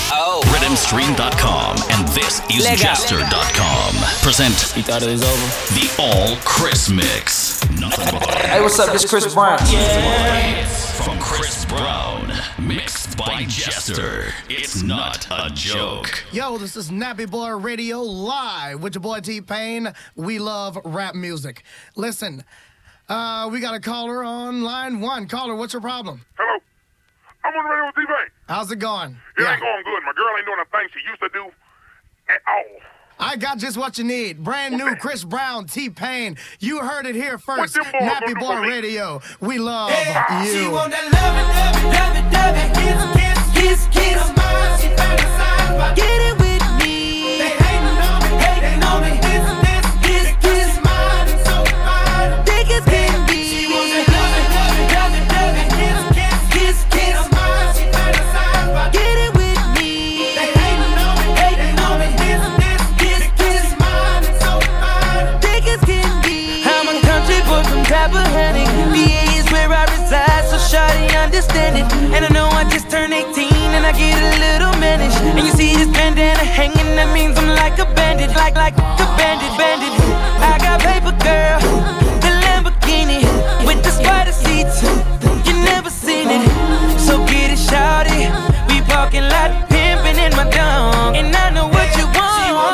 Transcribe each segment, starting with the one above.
Rhythmstream.com and this is Jester.com present You thought it was over? the All Chris Mix. Hey, what's up? This is Chris Brown. From Chris Brown, mixed by Jester. It's not a joke. Yo, this is Nappy Boy Radio live with your boy T-Pain. We love rap music. Listen, we got a caller on line one. Caller, what's your problem? Hello. I'm on the radio with T-Pain. How's it going? It ain't going good. My girl ain't doing the thing she used to do at all. I got just what you need. Brand new Chris Brown, T-Pain. You heard it here What first. them boys Nappy gonna do Boy for me? Radio. We love She you. want that love it, kiss, She fantasize about get it with me. They hating on me, kiss, mine and so fine. Thick as can be. She want that love it, kiss, mine. She fantasize about get it with me. They hating on me, kiss, mine and so fine. Thick as can be. I'm a country boy from Tappahannock. VA is where I reside, so shawty understand it. And I know I just turned 18 and I get a little managed. And you see this bandana hanging, that means I'm like a bandit, like a bandit. I got paper, girl, the Lamborghini with the spider seats. You never seen it, so get it, shawty. We parking lot pimping in my dome, and I know what you want.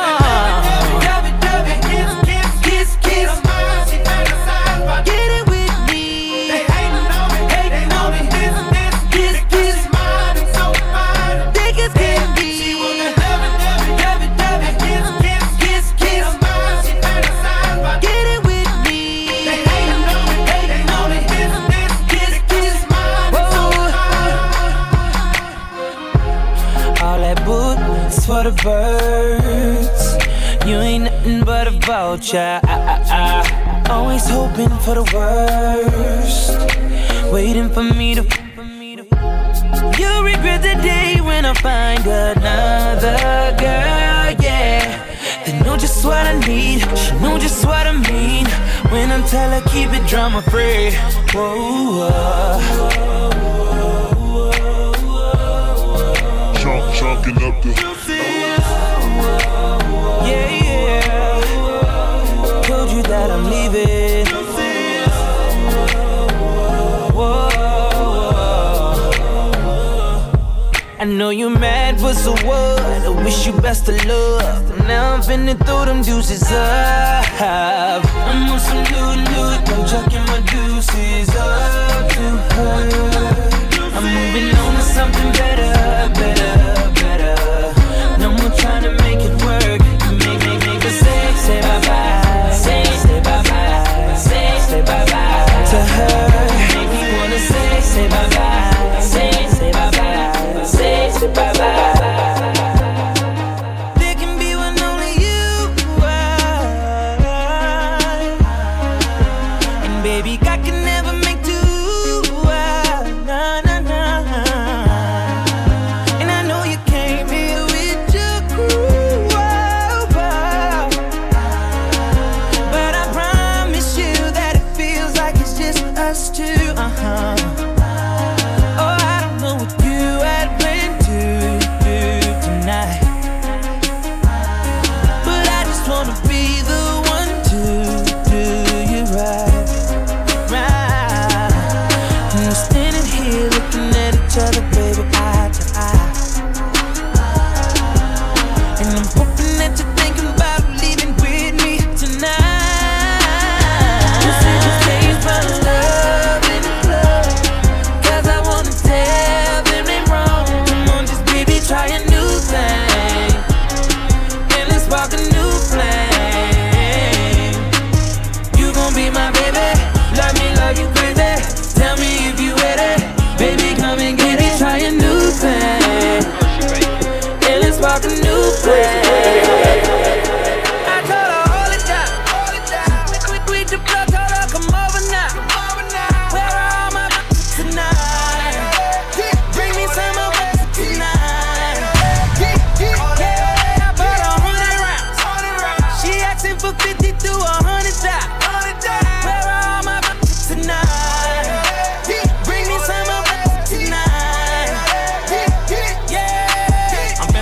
Kiss, she fantasize about get it with me. They hating on me, kiss, mine and so fine. Thick as can be. She wanna love it, kiss, mine. She fantasize about get it with me. They hating on me, kiss, mine and so fine. All that boots for the birds. You ain't nothing but a vulture. Always hoping for the worst, waiting for me to. You'll regret the day when I find another girl, yeah. They know just what I need, she know just what I mean. When I tell her keep it drama free. Whoa, Chunking up the yeah. Told you that I'm leaving. Whoa. I know you mad, but so what? I wish you best of luck. Now I'm finna throw them deuces up. I'm on some new, I'm chucking my deuces up to her. I'm moving on to something better. No more trying to make it work. Make her say bye-bye. Say bye-bye. Say bye-bye to her. Make me wanna say bye-bye. Say bye-bye. Say bye-bye. There can be one only you are. And baby, I can never make two. Nah. And I know you came here with your crew. But I promise you that it feels like it's just us two. Oh, I don't know what you had planned to do tonight, but I just wanna be the one to do you right. And we're standing here looking at each other, baby, eye to eye. And I'm hoping that you're thinking about leaving with me tonight. You said you stayed for love in the club, 'cause I wanna tell them they wrong. Come on, just baby, try a new thing, and let's spark a new flame. You gon' be my baby, love you crazy. Tell me if you ready, baby, come and get it. Try a new thing, and let's spark a new flame. I told her hold it down. We the blood, told her come over now. Where are all my tonight? Bring me some of it tonight. Yeah, I bought 100 rounds. She asking for 50 to 100 shots. Where are all my tonight? Bring me some of it tonight. Yeah, I'm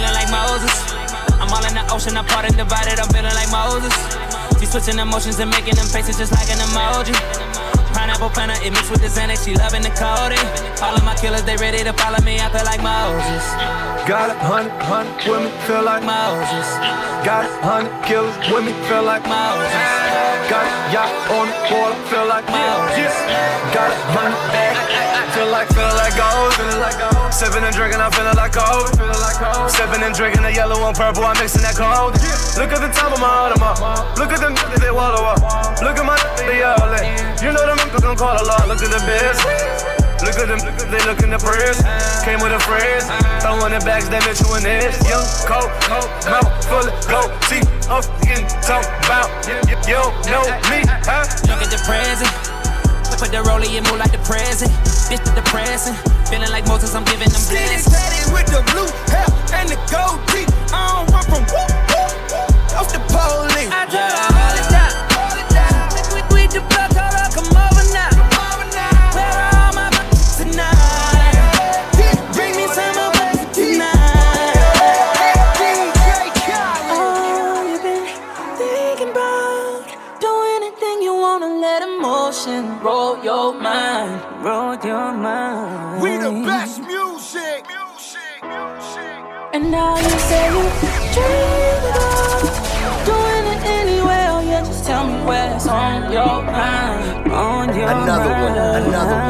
ocean, I parted, divided, I'm feeling like Moses. She switching emotions and making them faces just like an emoji. Pineapple planner, it mixed with the Xanax, she loving the codeine. All of my killers, they ready to follow me, I feel like Moses. Got 100 women, feel like Moses. Got 100 killers with me, feel like Moses. Got a yacht on the water, feel like Moses. Got 100 eggs, feel like gold. Sipping and drinking, I'm feeling like gold. Sipping and drinking the yellow and purple, I'm mixing that cold. Look at the top of my Audemars. Look at them they wallow up. Look at my they yelling. You know them gon' call a lot. Look at the biz. Look at them, they lookin' the prayers. Came with a phrase, throwing the bags, that bitch you in this. Young, cold, mouth full of gold. Teeth up, getting talk about. You don't know me, huh? Look at the present. Put the rollie and move like the present. This the depressing. Feeling like Moses, I'm giving them blessings. Steady with the blue hair and the gold teeth. I don't run from off the police. I tell her hold it down. We the blood, told her come over now. Where are all my tonight? Bring me some of it tonight. Oh, you've been thinking about. Do anything you wanna, let emotion roll your mind. Roll your mind. We the best music. And now you say you dream about doing it anyway. Oh yeah, just tell me what's on your mind. On your Another mind.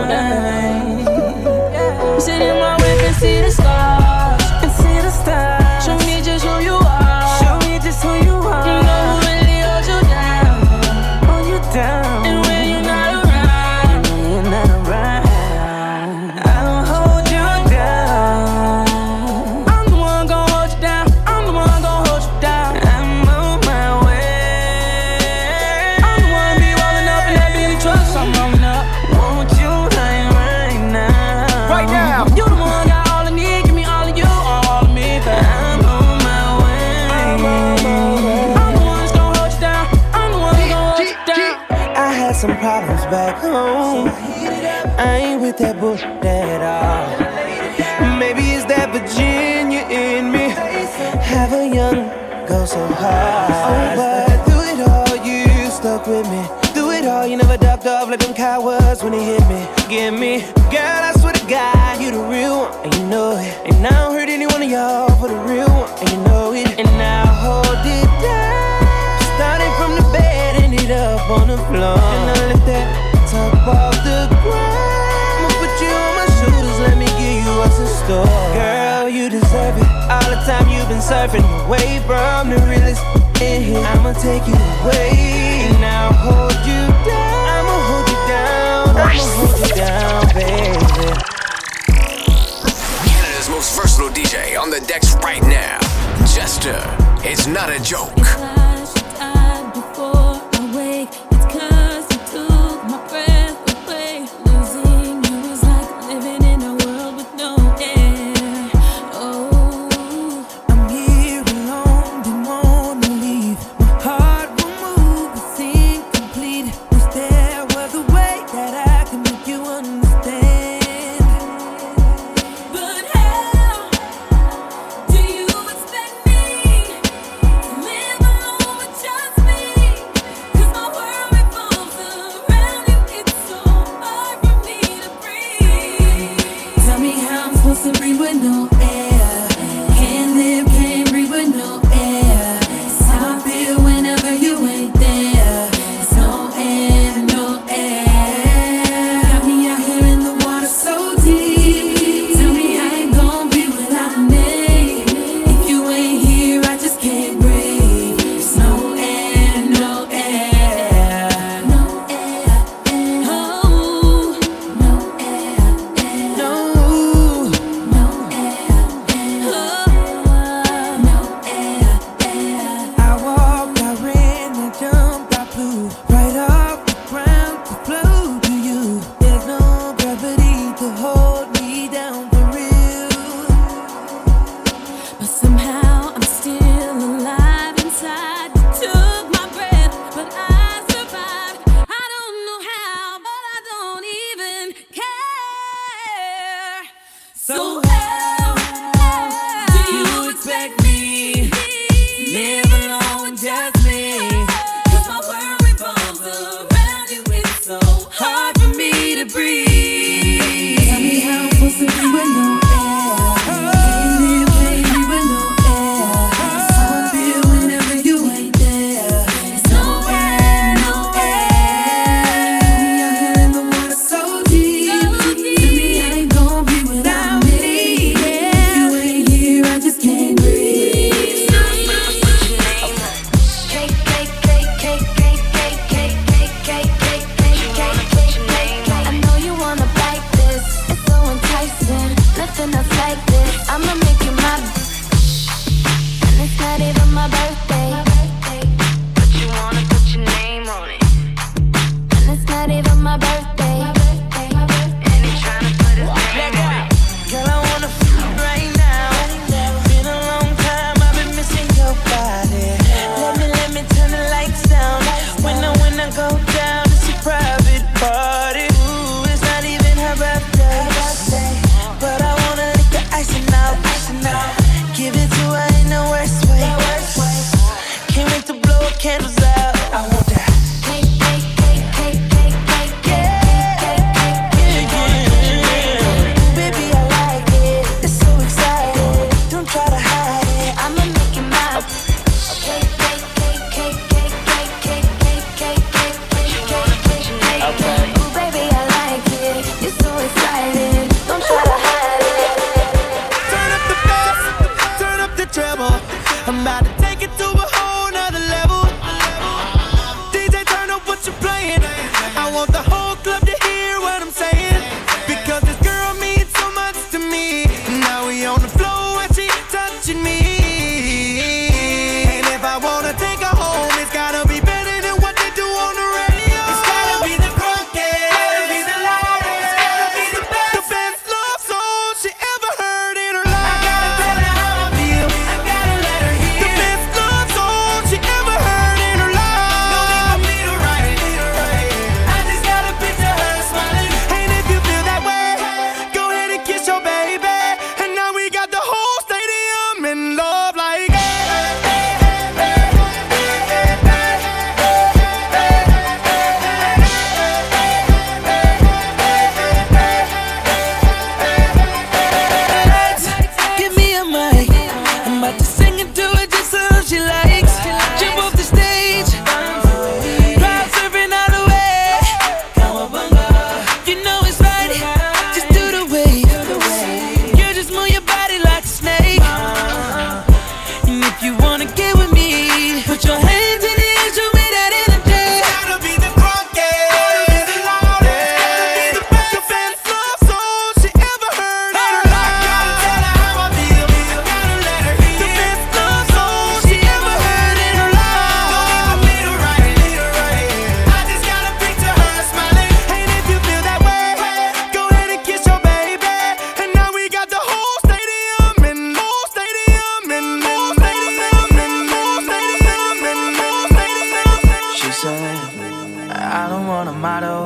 one. Yeah. Sit in my whip and see the stars. And see the stars. Show me just who you are. Show me just who you are. You know who really holds you down. Hold you down. And when you're not around, you're not around, I don't hold you down. I'm the one gon' hold you down. I'm the one gon' hold you down. I'm on my way. I'm the one be rolling up in that Bentley truck, so I'm rolling up. Want you like right now. Right now. You the one got all I need, give me all of you, all of me, but I'm on my way. I'm the one that's gon' hold you down. I'm the one gon' hold you down. I had some problems back home. I ain't with that bullshit at all. Maybe it's that Virginia in me. Have a young go so hard. Oh, but through it all, you stuck with me. Through it all, you never ducked off like them cowards when they hit me. Give me, girl, I swear to God, you the real one, and you know it. And I don't hurt any one of y'all for the real one, and you know it. And now hold it down. Started from the bed, ended up on the floor. And I lift that top off the ground. I'ma put you on my shoulders, let me give you what's in store. Girl, you deserve it. All the time you've been surfing away from the realest in here. I'ma take you away. And I'll hold you down. I'ma hold you down. I'ma hold you down, baby. Canada's most versatile DJ on the decks right now. Jester, it's not a joke. So how do you expect me? I'm about to take it to a whole nother level. DJ, turn up what you're playing. I want the whole club to hear what I'm saying. Because this girl means so much to me. Now we on the floor and she touching me. And if I wanna take her home, it's gotta be better than what they do on the radio. It's gotta be the crunkiest, gotta be the loudest, gotta be the best love song she ever heard in her life. I gotta tell her how I feel, I gotta let her hear the best love song she ever heard in her life. No need for me to write it, I just gotta picture her smiling. And if you feel that way, go ahead and kiss your baby. And now we got the whole stadium in love like Give me a mic. I'm about to sing it to her just so she likes. Jump off the stage. Crowd surfing all the way. You know it's right. Just do the wave. You just move your body like a snake. And if you wanna get with me, put your hands in the air, show me that energy. gotta be the crunkiest, gotta be the loudest, gotta be the best love song she ever heard in her life. I gotta tell her how I feel, gotta let her hear the best love song she ever heard in her life. No need for me to write it, I just gotta picture her smiling. And if you feel that way, go ahead and kiss your baby. And now we got the whole stadium in whole stadium in whole stadium in whole stadium in whole stadium. She said, I don't want a model,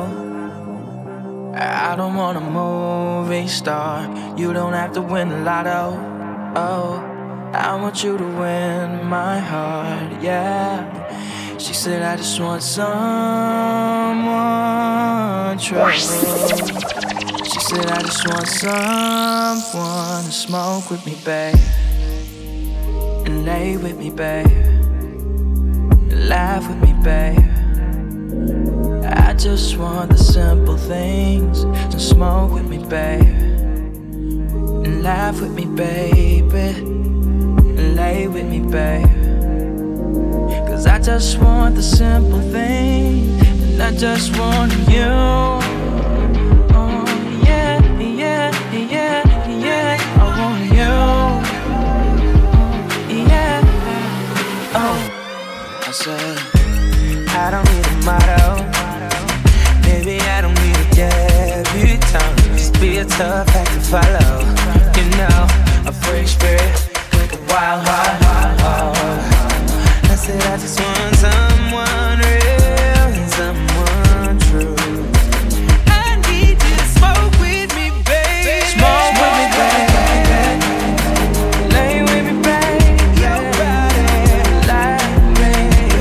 I don't want a movie star. You don't have to win the lotto. Oh, I want you to win my heart, yeah. She said, I just want someone true. She said, I just want someone to smoke with me, babe, and lay with me, babe, and laugh with me, babe. I just want the simple things. To smoke with me, babe, and laugh with me, baby, and lay with me, babe. Cause I just want the simple things, and I just want you. Oh, yeah, yeah, yeah, yeah. I want you. Yeah. Oh, I said, I don't need a motto. Baby, I don't need a debutante. Just be a tough act to follow. You know, a free spirit, a wild heart. I said I just want someone real and someone true. I need you to smoke with me, baby. Smoke with me, baby. Lay with me, baby. Your body like me.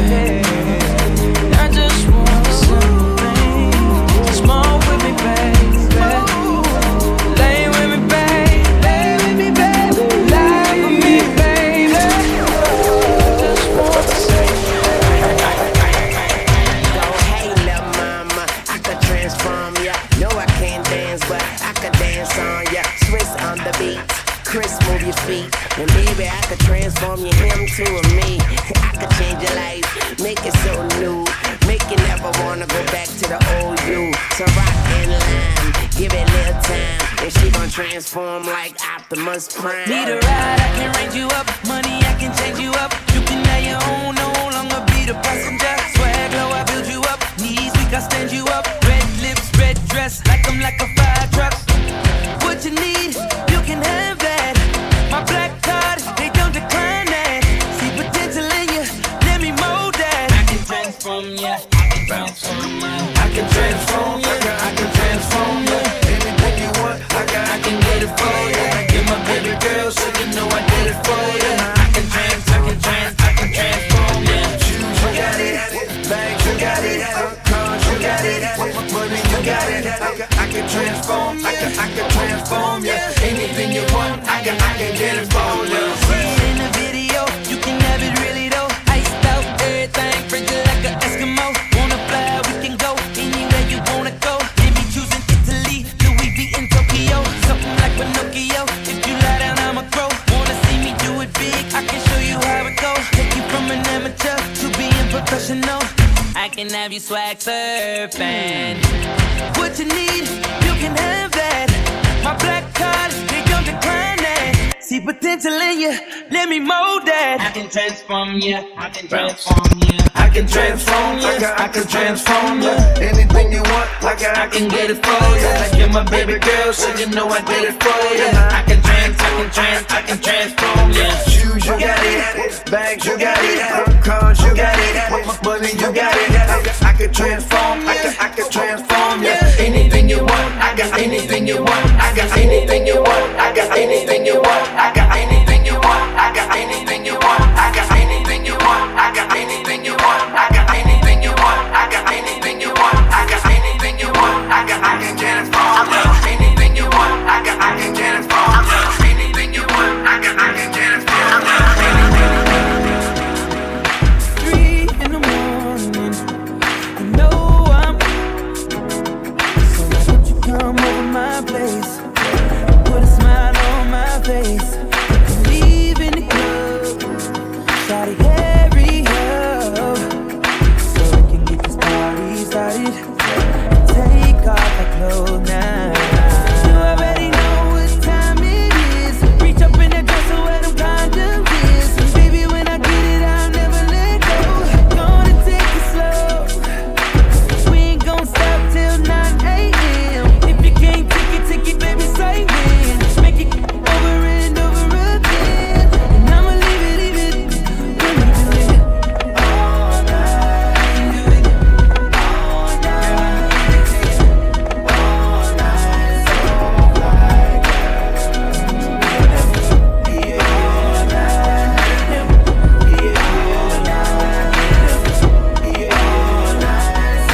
I just want something. Smoke with me, baby. Lay with me, baby. Lay with me, baby. Lie with me, baby. I just want to say. Go, hey, lil' mama, I could transform ya. No, I can't dance, but I could dance on ya. Twist on the beat, Chris, move your feet. And baby, I could transform you, him to a me. I could change your life, make it so new. Make you never wanna go back to the old you. So rock and line, give it a little time. And she gon' transform like Optimus Prime. Need a ride, I can range you up. Money, I can change you up. You can have your own, no longer be the passenger. Swag low, I build you up. Knees weak, I stand you up. Red lips, red dress, like I'm like a fire truck. What you need, you can have that. My black card, they don't decline that. See potential in you, let me mold that. I can transform ya, I can transform ya. I can transform you, I can transform you. Anything you want, I can get it for you. I give my baby girl, so you know I did it for you. I can transform you. Shoes, you got it. Bags, you got it. Cars, you got it. Money, you got it. I can transform, I can transform you. Anything you want, I can get it for you. See it in the video, you can have it really though. Iced out, everything, frigid like an Eskimo. Wanna fly, we can go anywhere you wanna go. Maybe choosing Italy, Louis V in Tokyo. Something like Pinocchio, if you lie down, I'ma grow. Wanna see me do it big, I can show you how it can have you swag surfing. What you need, you can have that. My black card, they don't decline that. See potential in you, let me mold that. I can transform you, I can transform you. I can transform you, I can transform you. Anything you want, I can get it for you. Like you're my baby girl, so you know I did it for you. I can transform you. Shoes, you got it. Bags, you got it. Cars, you got it. Money, you got it. I can transform, I can transform you. Anything you want, I got anything you want. I got anything you want, I got anything you want. I got anything you want, I got anything you want. I got anything you want, I got anything you want. I got anything you want, I got anything you want. I got anything you want, I can transform you. Anything you want, I can transform you. Anything you want, I can transform you. 3 in the morning, you know I'm. So why don't you come over my place? Put a smile on my face. Leave in the club, try to hurry up, so we can get this party started. Take off our clothes now. You already know what time it is. Reach up in that dresser where them condoms is. And baby, when I get it, I'll never let go. Gonna take it slow. We ain't gon' stop till 9 a.m. If you can't take it, baby, say when. Make it over and over again. And I'ma leave it when we do it all night. Do it all night. All night, so like yeah, all night. Yeah, all night. Yeah, all night,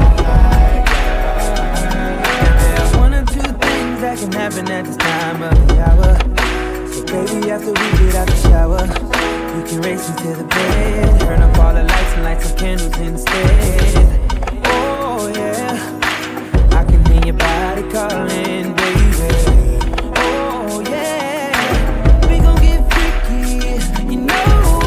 so like one or two things that can happen at this time of the hour. So baby, after we get out the shower, you can race me to the bed. Turn up all the lights and light some candles instead. Oh yeah, I can hear your body calling, baby. Oh yeah, we gon' get freaky, you know.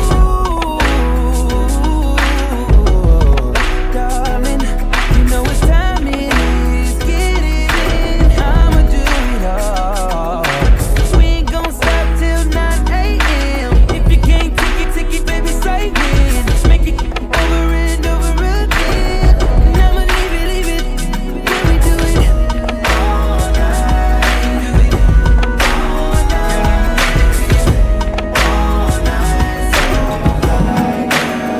Darling, you know what time it is. Get it in, I'ma do it all. We ain't gon' stop till 9 a.m. If you can't take it, baby, say when. Make it over and over again. And I'ma leave it when we do it all night. Do it all night. All night, so like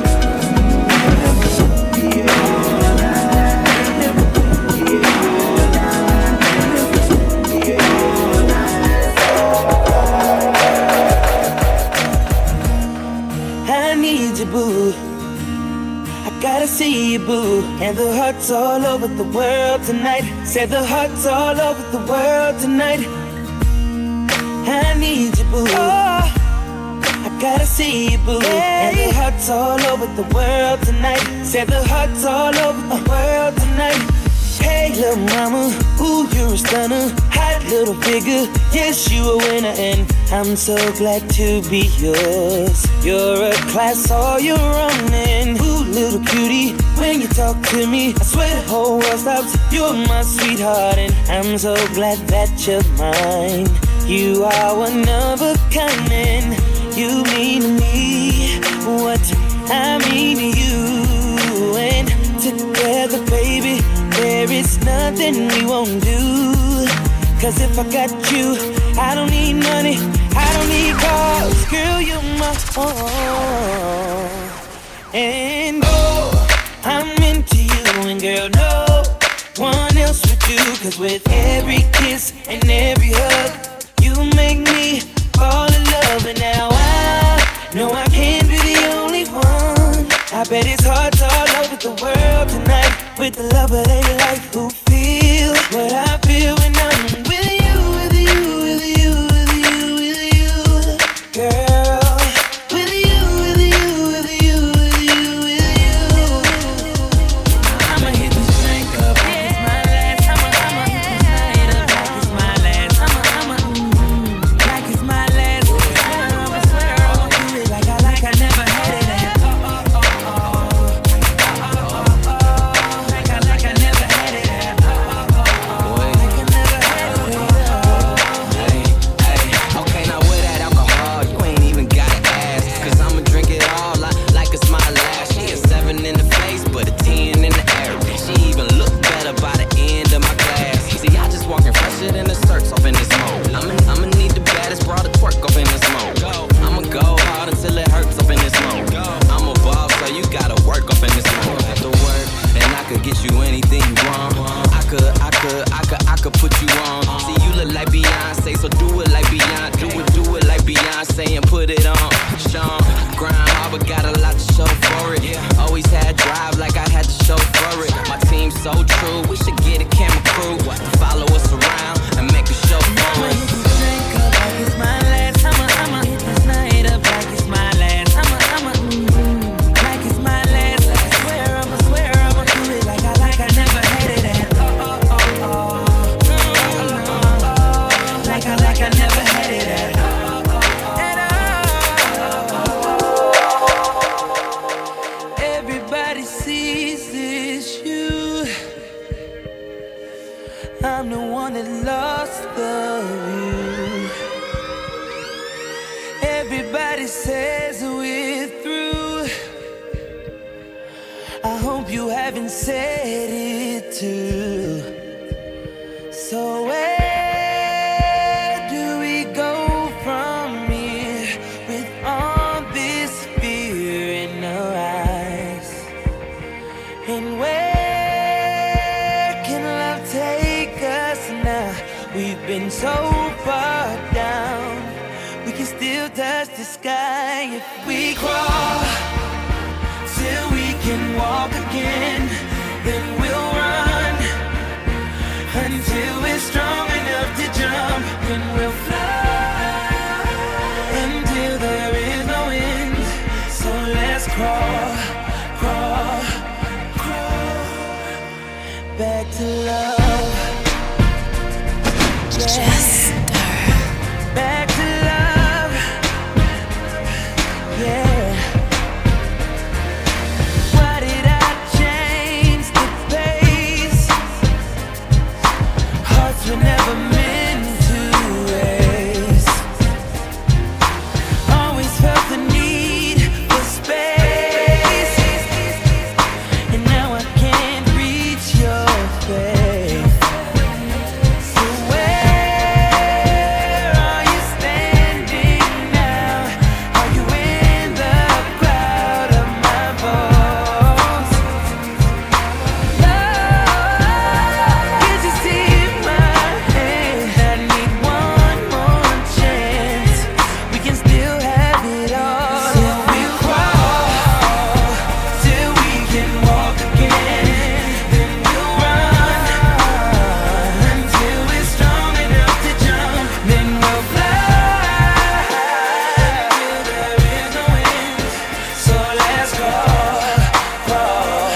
yeah, all night. Yeah, all night. I need you, boo. I gotta see you, boo. And the hearts all over the world tonight. Said the hearts all over the world tonight. I need you, boo. I gotta see you, boo. And the hearts all over the world tonight. Said the hearts all over the world tonight. Hey, little mama, ooh, you're a stunner. Hot little figure, yes, you a winner. And I'm so glad to be yours. You're a class all your own. And ooh, little cutie, when you talk to me, I swear the whole world stops. You're my sweetheart, and I'm so glad that you're mine. You are one of a kind, and you mean to me what I mean to you. And together, baby, there is nothing we won't do. Cause if I got you, I don't need money, I don't need cars. Girl, you're my all. And oh, I'm into you. And girl, no one else would do. Cause with every kiss and every hug, you make me fall in love. And now I know I can't be the only one. I bet it's hard all over the world tonight. With the love of their life who feel what I feel when I'm with you, with you, with you, with you, with you. Girl, with you, with you, with you, with you, with you. I'ma hit this drink up like it's my last. I'ma hit this night up like it's my last. Like it's my last. I swear I'ma do it like I never had it. get on. Sean, grind hard, but got a lot to show for it. Always had drive like I had to show for it. My team's so true, we should get a camera crew to follow us around and make a show for it. Like it's my last, I'ma hit this night up like it's my last. I'ma like it's my last. I swear I'ma do it like I never had it at. Like I never had it at. Everybody sees this you. I'm the one that lost the view. Everybody says we're through. I hope you haven't said it too. So where do we go from here with all this fear in our eyes? And where can love take us now? We've been so far down, we can still touch the sky if we crawl till we can walk again. Then we'll run until we're strong enough to jump. Then we'll fly until there is no end. So let's crawl, crawl, crawl back to love. Jester. Back to love. Yeah. Why did I change the pace? Hearts were never meant to race. Always felt the need for space, and now I can't reach your face. So where are you standing now? Are you in the crowd of my voice? Love, can't you see my hand? I need one more chance. We can still have it all. So we'll crawl till we can walk again. Then we'll run until we're strong enough to jump. Then we'll fly till there is no end. So let's crawl, crawl.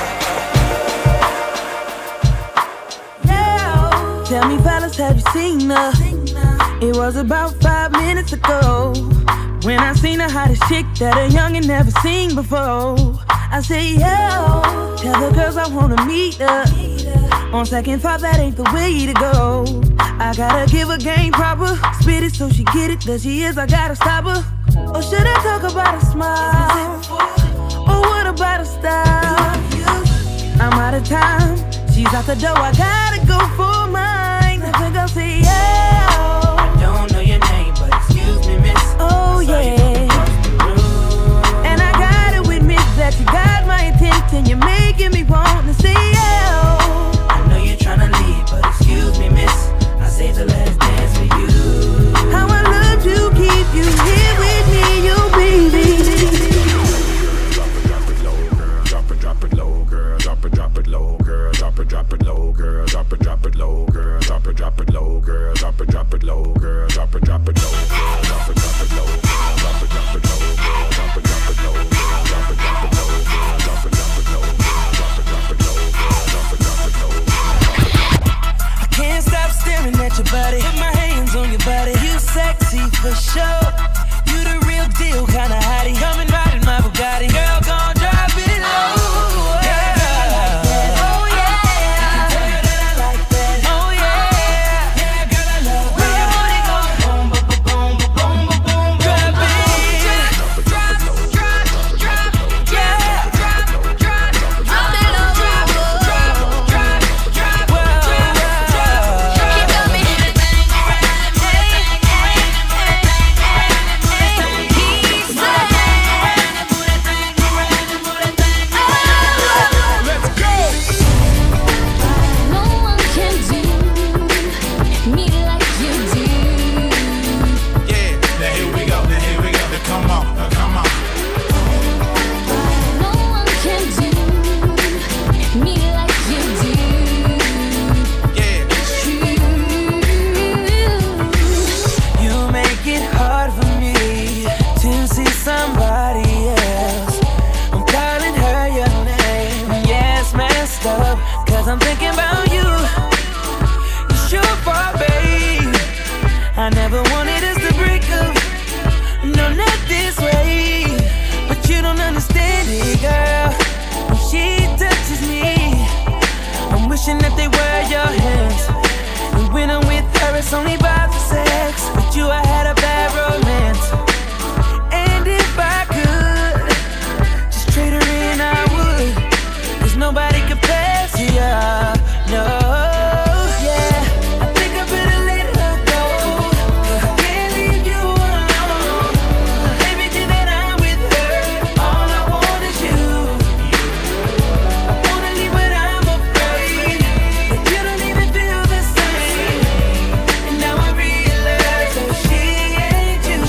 Now, tell me, fellas, have you seen her? It was about 5 minutes ago when I seen the hottest chick that a youngin' never seen before. I say, yo, tell the girls I wanna meet her. On second thought, that ain't the way to go. I gotta give her game proper, spit it so she get it. There she is, I gotta stop her. Or should I talk about a smile? Or what about a style? I'm out of time, she's out the door, I gotta go for mine. I think I'll say, yo, I don't know your name, but excuse me, miss. Oh yeah. And I gotta admit that you got my attention. You're making me want to say, yo, I know you're tryna leave, but excuse me, miss. I saved the last dance for you. How I love to keep you here with me, you baby. Drop it low, girl. Drop it low, girl. Drop it low, girl. Drop it low, girl. I'm thinking about you. It's your fault, babe. I never wanted us to break up. No, not this way. But you don't understand it, girl. When she touches me, I'm wishing that they were your hands. And when I'm with her, it's only about the sex. With you, I had a bad romance. And if I could just trade her in, I would. 'Cause nobody compares to you, no. Yeah, I think I better let her go. I can't leave you alone. Every day that I'm with her, all I want is you. I wanna leave, but I'm afraid that you don't even feel the same. And now I realize that she ain't you.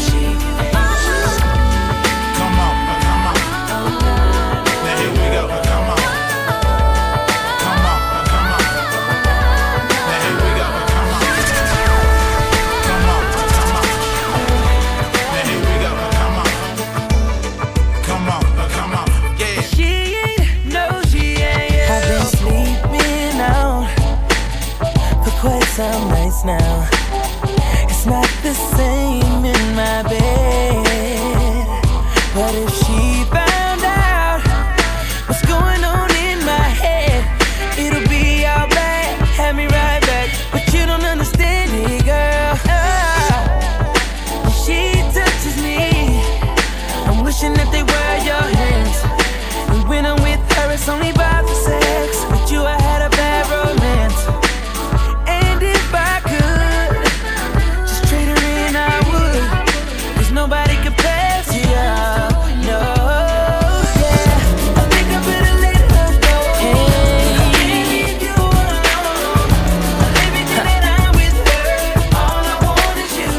Come on, come on. Now here we go, come on. Come on, come on. Now here we go, come on. Come on, come on. Now here we go, come on. Come on, come on. Yeah. She ain't, no, she ain't. I've been sleeping out for quite some nights now. It's not the same in my bed. But if she found out what's going on in my head, it'll be all bad. Have me right back, but you don't understand it, girl. When she touches me, I'm wishing that they were your hands. And when I'm with her, it's only about the sex. With you, I had a bad romance. And if I could just trade her in, I would. 'Cause nobody compares to you, no. Yeah, I think I better let her go. I can't leave you alone. Every day that I'm with her, all I want is you.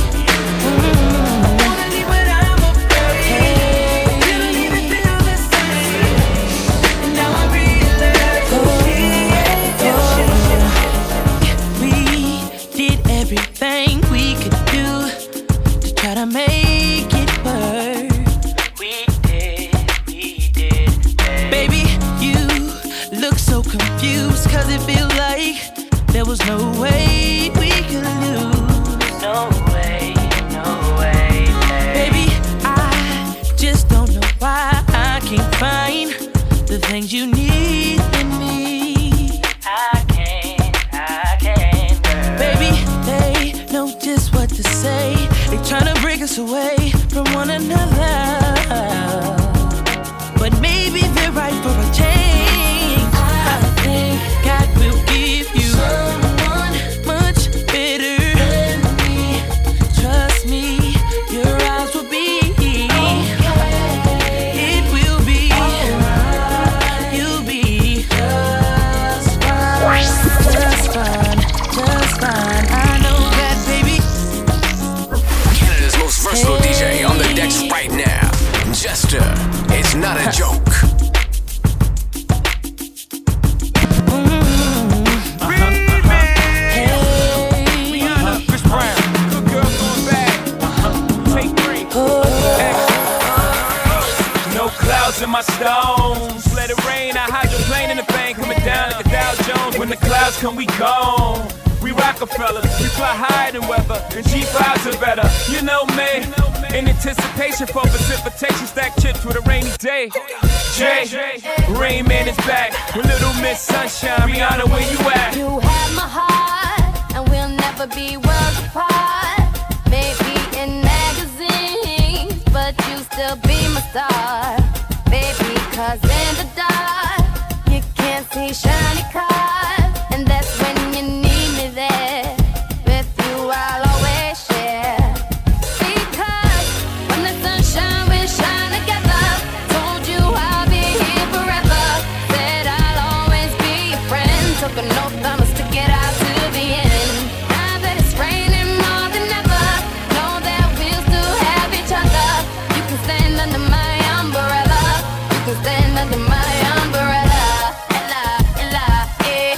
I wanna leave, but I'm afraid you don't even feel the same. And now I realize that she ain't you. We did everything we could do to try to make it work. We did. Baby, you look so confused, 'cause it feels like there was no way we could lose. No way. Baby, I just don't know why I can't find the things you need in me. I can't, girl. Baby, they know just what to say. They tryna break us away from one another. But maybe they're right for a change. I think God will give you someone much better than me. Trust me, your eyes will be okay. It will be alright. You'll be just fine. I know that, baby. Canada's most versatile DJ on the decks right now. Jester, it's not a joke. Chris Brown. Good girl going back. Take 3. No clouds in my stones. Let it rain. I hydroplane in the bank. Coming down like a Dow Jones. When the clouds come, we gone. We Rockefellers, we fly higher than weather, and G5s are better. You know me, in anticipation for precipitation, stack chips with a rainy day. Jay, Rain Man is back with Little Miss Sunshine. Rihanna, where you at? You have my heart, and we'll never be worlds apart. Maybe in magazines, but you still be my star. Baby, 'cause in the dark, you can't see shiny cars, and that's when you need me there. With you, I'll always share. Because when the sunshine, we shine together. Told you I'll be here forever. Said I'll always be your friend. Took an oath, I'ma stick it out to the end. Now that it's raining more than ever, know that we'll still have each other. You can stand under my umbrella. You can stand under my umbrella. Ella, Ella, eh.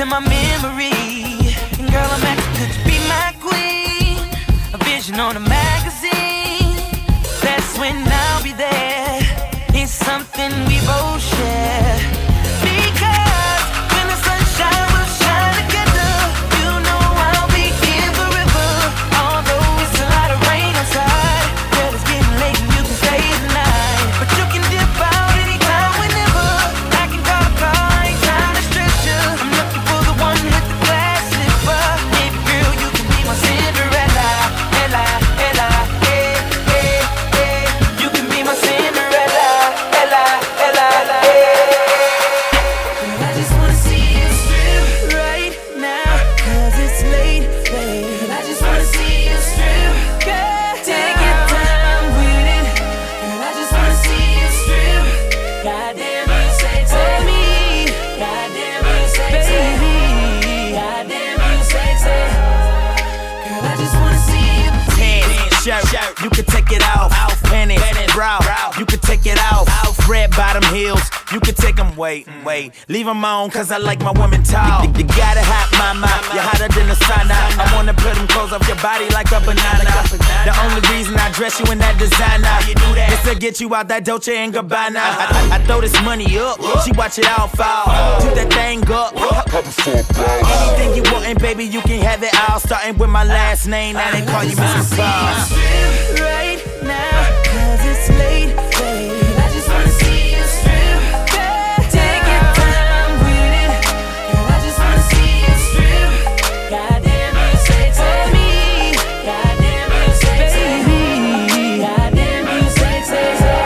to my memory. And girl, I'm asking, could you be my queen? A vision on a magazine. That's when I'll be there. It's something we both share. Because when the sunshine will shine together, you know I'll be here forever. Although it's a lot of rain outside, girl, it's getting late and you can stay tonight. But you can dip out anytime, whenever. I can call a car, ain't time to stress you. I'm looking for the one with the glass slipper. Baby girl, you can be my Cinderella. Ella, Ella, eh, eh, eh. You can be my Cinderella. Ella, Ella, eh. I just wanna see you strip right now, 'cause it's late, babe. I just wanna see you strip, girl. Take your time with it, girl. I just wanna see you strip. Goddamn, you sexy, me. Goddamn, you sexy, baby. Goddamn, you sexy, girl. I just wanna see you. Pants, shirt, you can take it off. Panties, bra, you can take it off. Red bottom heels, you can take them. Wait, leave them on, 'cause I like my women tall. You got a hot mama, you're hotter than the sauna. I wanna put them clothes off your body like a banana. The only reason I dress you in that designer is to get you out that Dolce & Gabbana. I throw this money up, she watch it all fall. Do that thing up. Anything you want, and baby, you can have it all. Starting with my last name, now they call you Mrs. Paul. Right now, 'cause it's late, babe. I just wanna see you strip. Take your time with it, girl. I just wanna see you strip. Goddamn, you sexy, me. Goddamn, you sexy, baby. Goddamn, you sexy.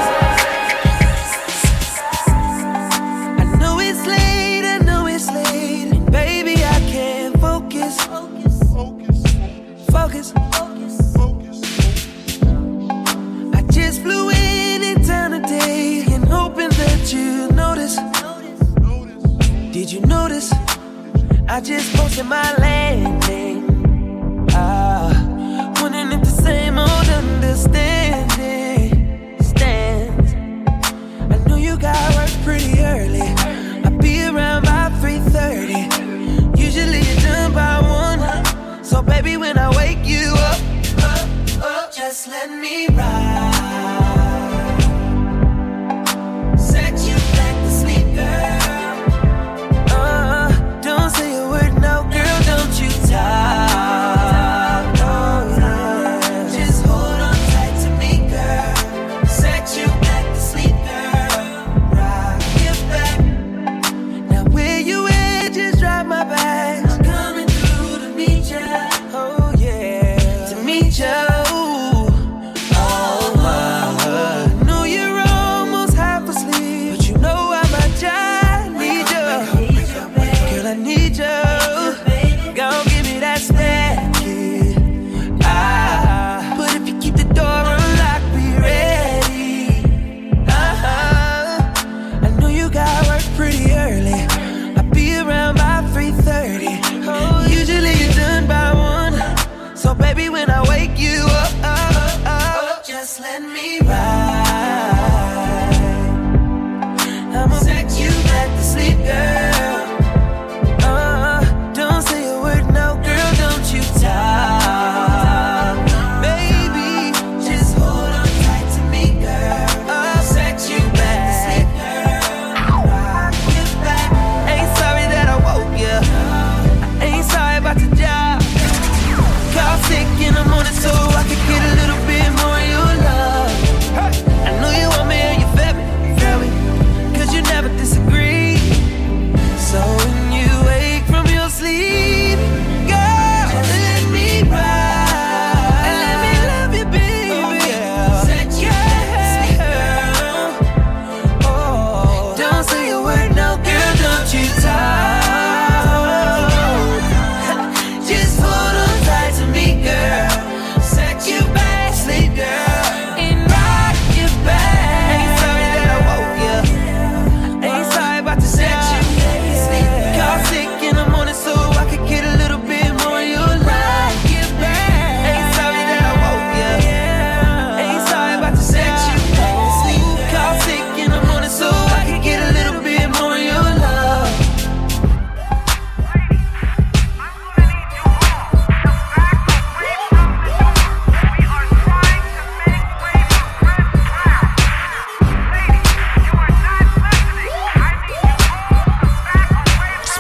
I know it's late, and baby, I can't focus. I just flew in town today and hoping that you notice. Did you notice? I just posted my landing. Wondering if the same old understanding stands. I know you got work pretty early. I'll be around by 3:30. Usually you're done by 1. So baby, when I wake you up, just let me ride. Sex you like to sleep, girl. Don't say a word, no, girl, don't you talk. Oh, yeah. Just hold on tight to me, girl. Sex you like to sleep, girl. Rock your back. Now where you at, just drive my back. I'm coming through to meet ya. Oh yeah, to meet ya. Baby, when I wake you up, just let me ride. I'ma sex you back to sleep, girl. Don't say a word, no, girl, don't you talk. Baby, just hold on tight to me, girl. Sex you back to sleep, girl. Rock your back. Ain't sorry that I woke you. I ain't sorry about the job. Call sick in the morning so I can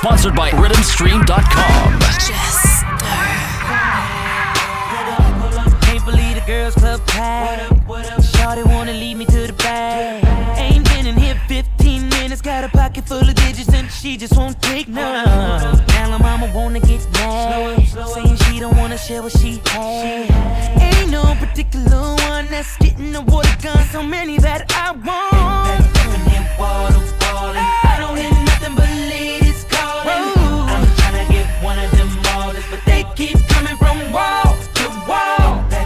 Sponsored by RhythmStream.com. Can't believe the girls club packed. Shawty wanna lead me to the bag. Ain't been in here 15 minutes. Got a pocket full of digits and she just won't take none. Now her mama wanna get mad, saying she don't wanna share what she had. Ain't no particular one that's getting the water gun. So many that I want. I don't hear nothing but ladies calling. I'm tryna get one of them models, but they keep coming from wall to wall. I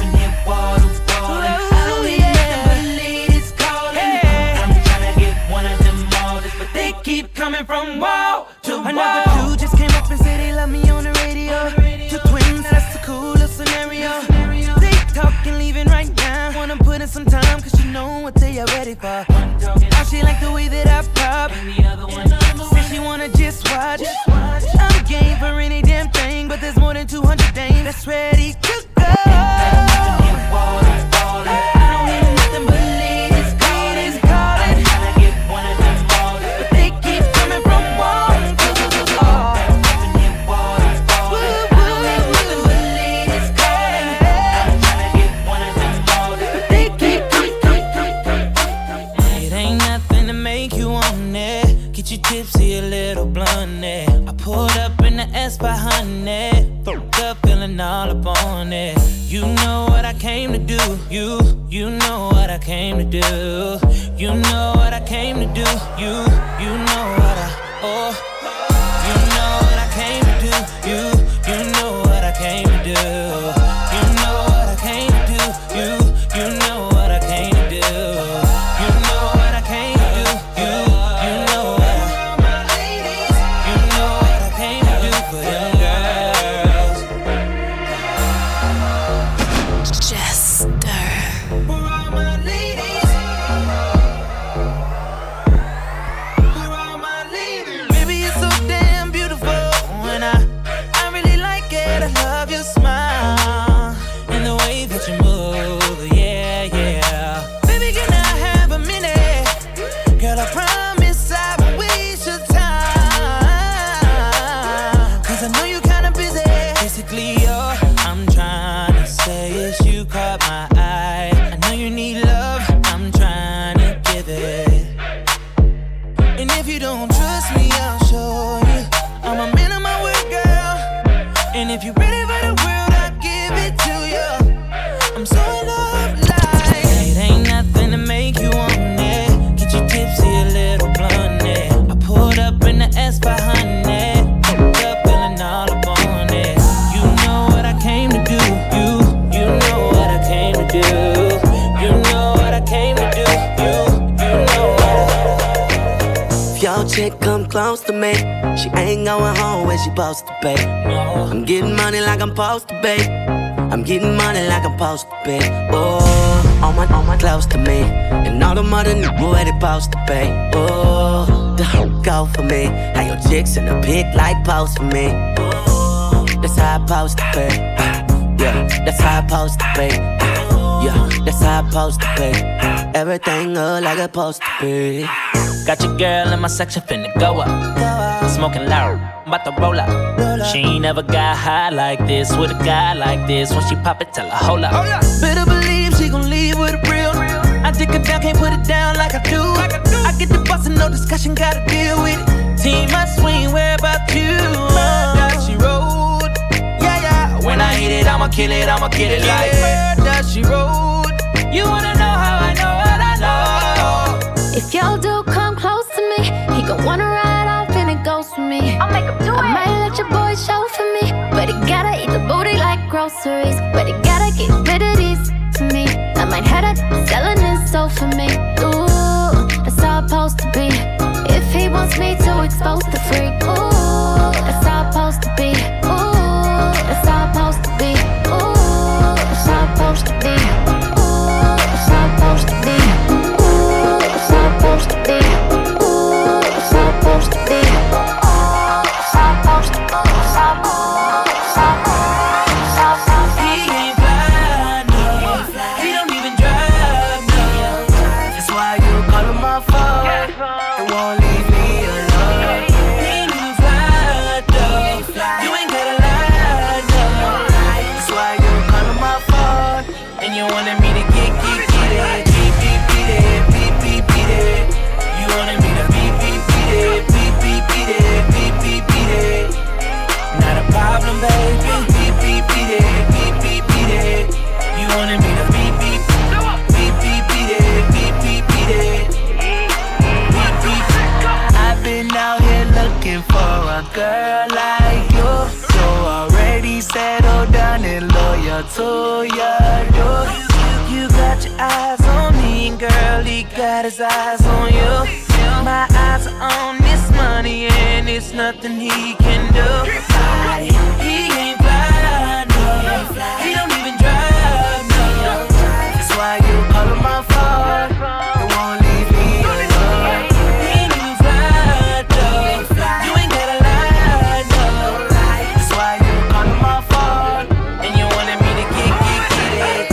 don't hear nothing but ladies calling. I'm tryna get one of them models, but they keep coming from wall to wall. Another dude just came up and said they love me on the radio. Two twins, that's the coolest scenario. They talking, leaving right now. Wanna put in some time, cause you know what they are ready for. Now she like the way that I pop. Said she wanna just watch. I'm game for any damn thing, but there's more than 200 dames that's ready to go. I don't hear nothing but ladies calling. I'm tryna get one of them models, but they keep coming from wall to wall. I don't hear nothing but ladies calling. I'm tryna get one of them models, but they keep It ain't nothing to make you want it. Get you tipsy, a little blunt it. I pulled up in the S500. Fucked up, feeling all up on it. You know what I came to do. You know what I came to do. You know what I came to do. You know what I, you know what I came to do. You know what I came to do. You know what I came to do. You know what I came to do. You know what I came to do. You know what I came to do for them girls. Jester. For all my ladies. For all my ladies. Baby, you're so damn beautiful, and I really like it. I love your smile and the way that you move. Yeah. Baby, can I have a minute? Girl, I promise I won't waste your time. Cause I know you're kinda busy. Basically, all I'm trying to say is you caught my eye. I know you need love, I'm trying to give it. And if you don't trust me, I'll show you. I'm a man of my word, girl. And if you're ready for the world, I'll give it to you. I'm so in love, like it ain't nothing to make you want it. Get you tipsy, a little blunt it. I pulled up in the S500. Fucked up, feeling all up on it. You know what I came to do. You know what I came to do. You know what I came to do. You know what If your chick come close to me, she ain't going home when she supposed to be. I'm getting money like I'm supposed to be. I'm getting money like I'm supposed to be. Oh, all my close to me, and all the mother knew where they supposed to be. Oh, the hoe go for me. How your chicks in the pic like pose for me. Oh, that's how I supposed to be. Yeah, that's how I supposed to be. Yeah, that's how I supposed to be. Everything look like it's supposed to be. Got your girl in my section, finna go up. Smoking loud, about to roll up. She ain't never got high like this with a guy like this. When she pop it, tell her, hold up. Better believe she gon' leave with a real. I dick her down, can't put it down like I do. I get the boss and no discussion, gotta deal with it. Team, I swing, where about you? Murder, she rode. Yeah. When I hit it, I'ma kill it, I'ma get it like murder, she rode. You wanna know how I know what I know? If your dude come close to me, he gon' wanna ride off and it goes for me. I'll make him do it. I might let your boy show for me, but he gotta eat the booty like groceries. But he gotta get rid of these to me. I might have that selling his soul for me. Ooh, that's how it's supposed to be. If he wants me to expose the freak, ooh, that's how it's supposed to be. Ooh, that's how it's supposed to be. Ooh, that's how it's supposed to be. Ooh, that's how it's supposed to be. Supposed to be. Ooh, it's supposed to be. It's supposed to be. He ain't fly, no. He don't even drive, no. That's why you call him my phone and won't leave me alone. He ain't even fly, looking for a girl like you. So already settled down and loyal to you. You got your eyes on me, and girl, he got his eyes on you. My eyes are on this money, and it's nothing he can do. He ain't fly, no. He don't even drive, no. That's why you call him my phone. It won't leave me alone. He ain't even fly, no. You ain't gotta lie, no. That's why you call him my phone, and you wanted me to get it.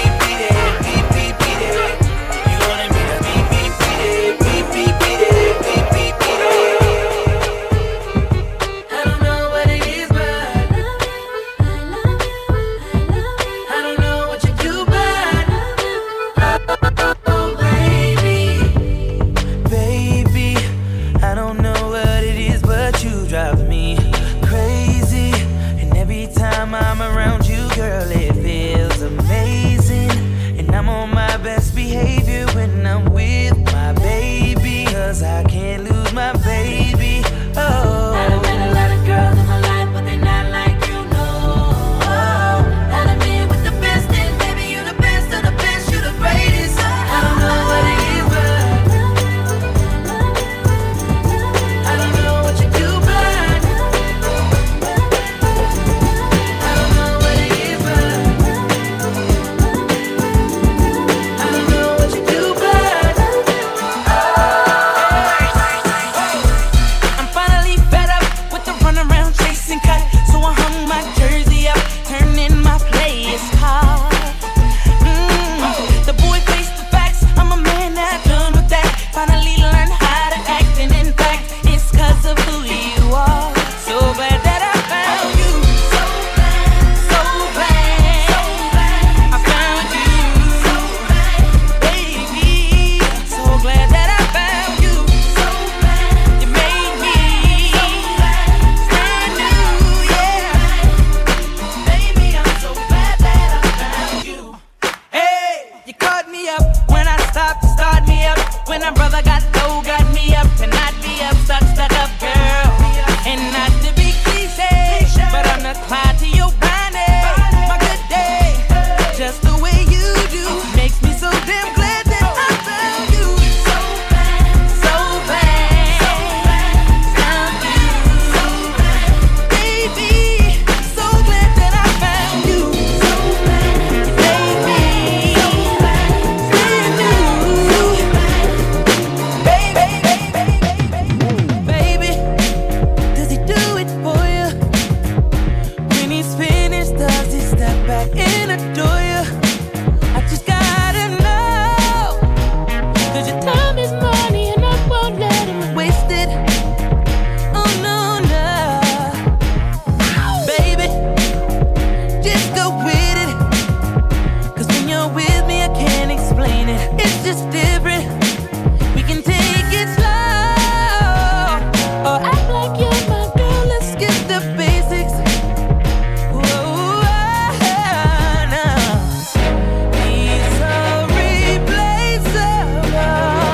You wanted me to beat it. I don't know what it is, but I don't know what you do, but oh, baby, I don't know what it is, but you drive me crazy. And every time I'm around you, girl, it feels amazing. And I'm on my best behavior when I'm with my baby, 'cause I can't lose my baby. Oh, I done met a lot of girls in my life, but they're not like you know. I done been with the best, and baby, you the best of the best, you the greatest. I don't know what it is, but I don't know what you do, but I don't know what it is, but I don't know what you do, but I'm finally fed up with the runaround chasing cut, so I hung my jersey up, turning my place hard. The boy faced the facts, I'm a man not done with that. Finally learned how to act, and in fact, it's 'cause of who you are. So glad that I found you. So glad I found you. Baby, so glad that I found you. You made me brand new, yeah. Baby, I'm so glad that I found you. Hey, you caught me up when I stopped to start me up. When my brother got low, got me up, and I'd be up, stuck up, girl. And not to be cliche, but I'm not tied to your body. My good day, just the way you do, makes me so damn glad that I found you. So glad, found you. Baby, so glad that I found you. Baby, brand new. Baby, does he do it for you? When he's finished, does he step back and adore you? I just gotta know, 'cause your time is money and I won't let him waste it. Oh no, no. Baby, just go with it, 'cause when you're with me I can't explain it. It's just different. We can take it slow, or act like you're my girl. Let's skip the basics. Whoa, no. He's so replaceable.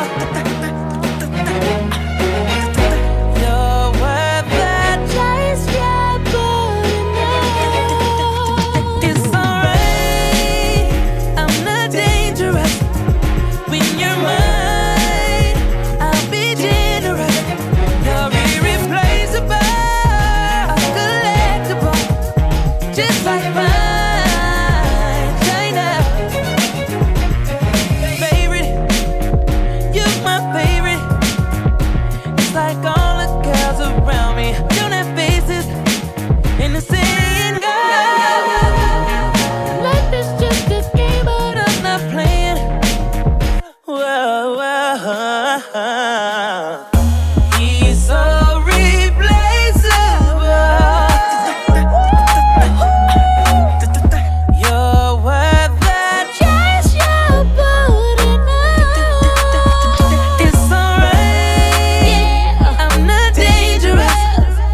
You're worth the chase, yeah, but enough. It's alright, I'm not dangerous. When you're mine, I'll be generous. You're irreplaceable, collectible, just like mine, China. Favorite, you're my favorite. It's like all the girls around me don't have faces, and the saying goes, life is just a game, but I'm not playing. Whoa, he's so replaceable. You're worth the chase, you're putting on. It's alright, I'm not dangerous.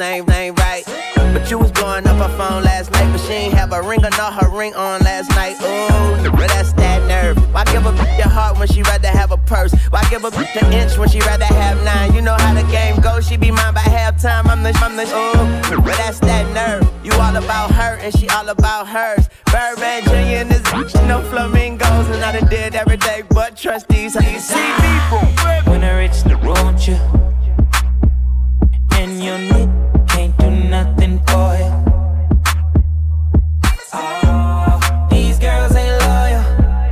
ain't right. But you was blowing up her phone last night, but she ain't have a ring or not her ring on last night. Ooh, but that's that nerve. Why give a bitch your heart when she rather have a purse? Why give a bitch an inch when she rather have 9? You know how the game goes, she be mine by halftime. I'm the ooh, but that's that nerve. You all about her and she all about hers. Birdman Jr. and this bitch, no flamingos, and I done did every day but trust these. How you see me from? When I reach the want you, and your need can't do nothing for you. Oh, these girls ain't loyal.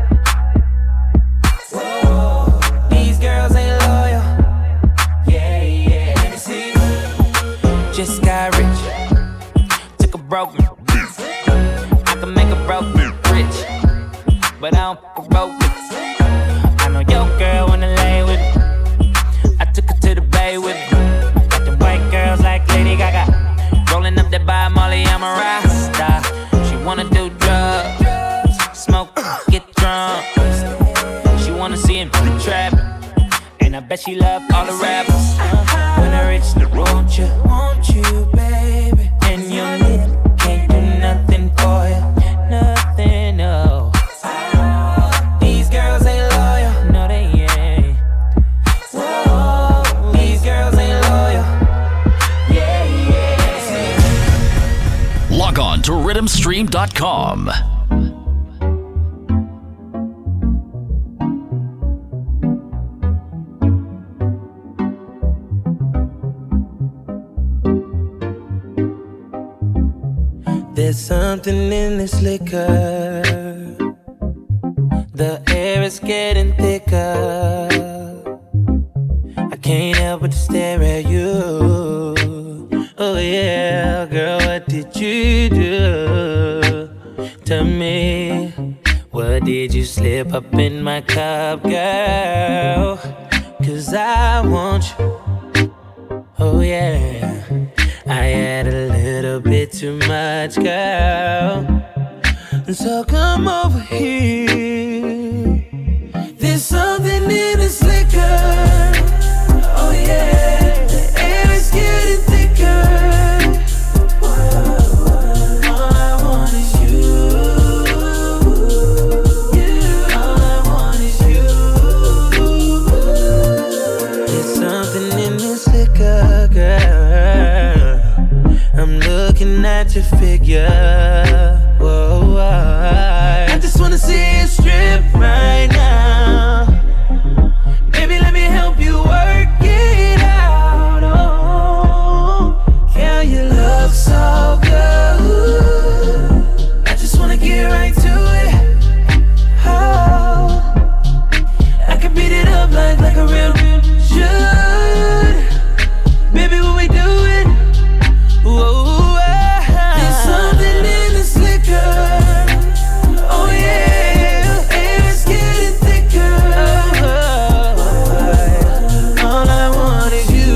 Whoa, these girls ain't loyal. Yeah, yeah. Let me see. Just got rich, took a broke man. I can make a broke man rich, but I don't fuck a broke man. I know your girl wanna lay with me. I took her to the bay with me. Got them white girls like Lady Gaga. Rolling up that by Molly, I'm a Rasta. She wanna do drugs, smoke, get drunk. She wanna see him in the trap, and I bet she love all the rappers. When I reach the want you, baby. And your lip can't do nothing for you, nothing, no. These girls ain't loyal, no they ain't. Whoa, these girls ain't loyal. Yeah, yeah. Log on to rhythmstream.com. There's something in this liquor. The air is getting thicker. I can't help but to stare at you. Oh yeah, girl, what did you do to me? What did you slip up in my cup, girl? 'Cause I want you. Oh yeah, I had a little bit too much, girl. So come over here. There's something in this liquor. Oh yeah, the air is getting thicker. All I want is you. All I want is you. There's something in this liquor, girl. I'm looking at your figure. Whoa, I just wanna see it strip right now. Baby, let me help you work it out. Oh, girl, you look so good. I just wanna get right to it. Oh, I can beat it up like a real should. Baby, when we do it, whoa. There's something in this liquor. Oh yeah, air is getting thicker. All I want is you.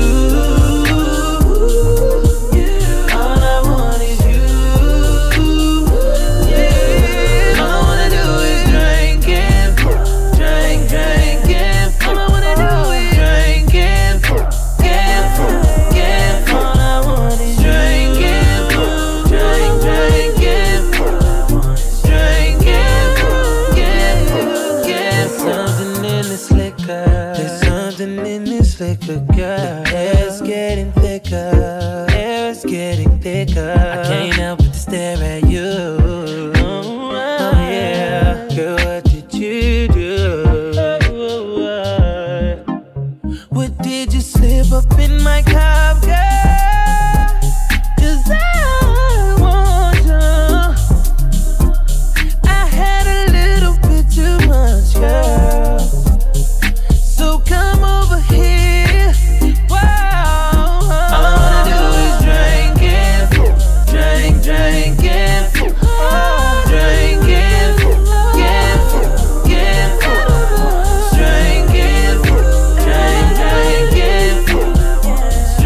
All I want is you. Yeah. All I wanna do is drink and drink and all I wanna do is drink and all I want is drink and drink something in this liquor. There's something in this liquor, girl. The air's getting thicker. Air is getting thicker. I can't help but to stare at you. Oh yeah, girl, what did you do? What did you slip up in my cup, girl? 'Cause I want you. I had a little bit too much, girl. So come over here. Wow. All I wanna do is drink and drink and drink and drink and drink and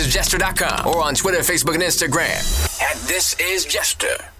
thisisjester.com or on Twitter, Facebook, and Instagram at This Is Jester.